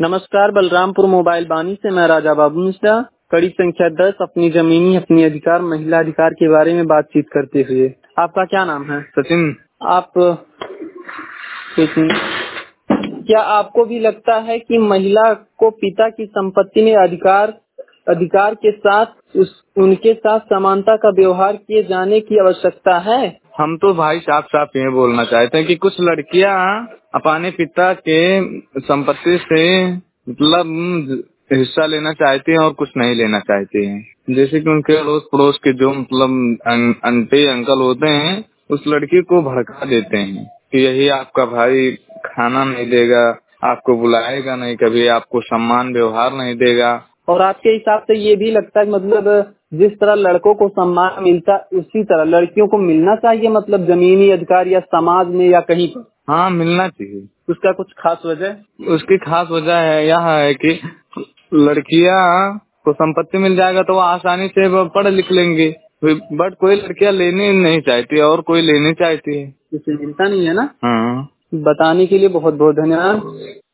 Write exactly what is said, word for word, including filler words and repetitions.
नमस्कार, बलरामपुर मोबाइल बानी से मैं राजा बाबू मिश्रा। कड़ी संख्या दस, अपनी जमीनी अपनी अधिकार महिला अधिकार के बारे में बातचीत करते हुए। आपका क्या नाम है? सचिन। आप एक मिनट। क्या आपको भी लगता है कि महिला को पिता की संपत्ति में अधिकार अधिकार के साथ उस उनके साथ समानता का व्यवहार किए जाने की आवश्यकता है? हम तो भाई साफ साफ ये बोलना चाहते हैं कि कुछ लड़कियां अपने पिता के संपत्ति से मतलब हिस्सा लेना चाहती हैं और कुछ नहीं लेना चाहती हैं। जैसे कि उनके अड़ोस पड़ोस के जो मतलब आंटी अंकल होते हैं उस लड़की को भड़का देते हैं कि यही आपका भाई खाना नहीं देगा, आपको बुलाएगा नहीं, कभी आपको सम्मान व्यवहार नहीं देगा। और आपके हिसाब से ये भी लगता है मतलब जिस तरह लड़कों को सम्मान मिलता उसी तरह लड़कियों को मिलना चाहिए, मतलब जमीनी अधिकार या समाज में या कहीं पर? हाँ, मिलना चाहिए। उसका कुछ खास वजह? उसकी खास वजह है यह है कि लड़कियां को संपत्ति मिल जाएगा तो वो आसानी से वो पढ़ लिख लेंगे, बट कोई लड़कियां लेने नहीं चाहती और कोई लेने चाहती है, जिसे मिलता नहीं है ना। हाँ। बताने के लिए बहुत बहुत धन्यवाद।